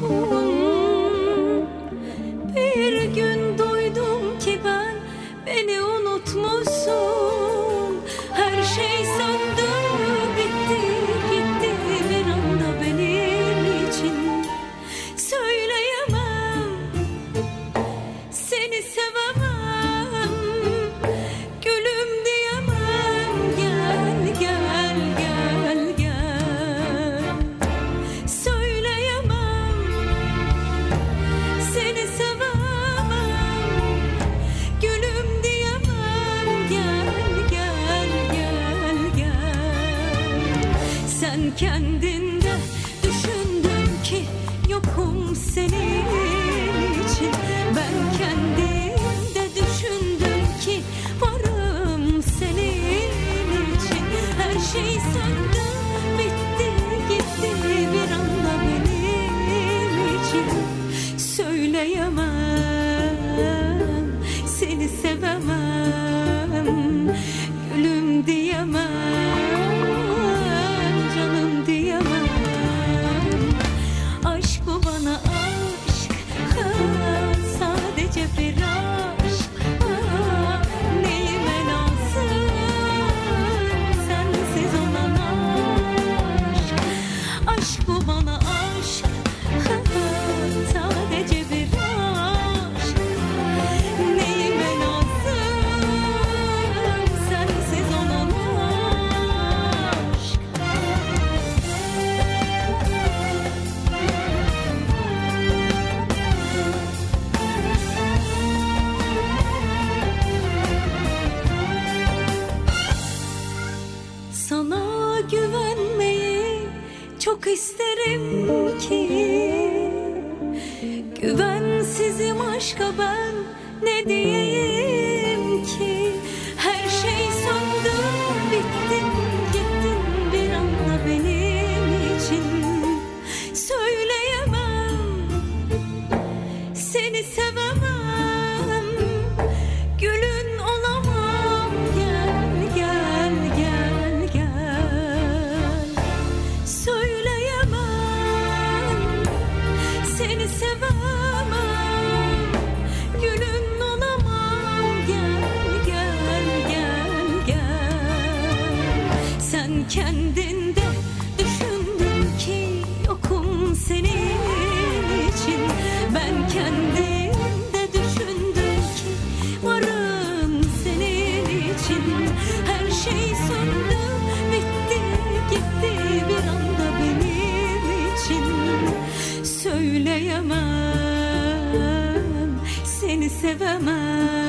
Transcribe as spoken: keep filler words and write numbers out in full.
unuttun. Bir gün duydum ki ben beni unutmuşsun. Her şey söndü, bitti, gitti bir anda benim için. Söyleyemem, seni sevemem, gülüm diyemem. Gel, gel, gel, gel. Söyleyemem, seni sevemem, gülüm diyemem. Gel, gel, gel, gel. Sen kendinde düşündün ki yokum senin için. Ben kendimde düşündüm ki varım senin için. Her şey söndü, bitti, gitti bir anda benim için. Söyleyemem, seni sevemem, gülüm diyemem, canım diyemem. Aşk bu bana aşk, ha, sadece bir aşk. Ha, neyime lazım sensiz olan aşk. Aşk bu bana aşk, ha, sadece bir aşk. Neyime lazım sensiz olan aşk. Sana güvenmeyi çok isterim ki, güvensizim aşka ben ne diyeyim ki. Her şey söndü, bittin, gittin bir anda benim için. Söyleyemem, seni sevemem, gülün olamam. Gel, gel, gel, gel. Söyleyemem, seni sevemem, gülün olamam. Gel, gel, gel, gel. Sen kendinde düşündün ki yokum senin için. Ben kendimde düşündüm ki varım senin için. Her şey söndü, bitti, gitti bir anda benim için. Söyleyemem, seni sevemem,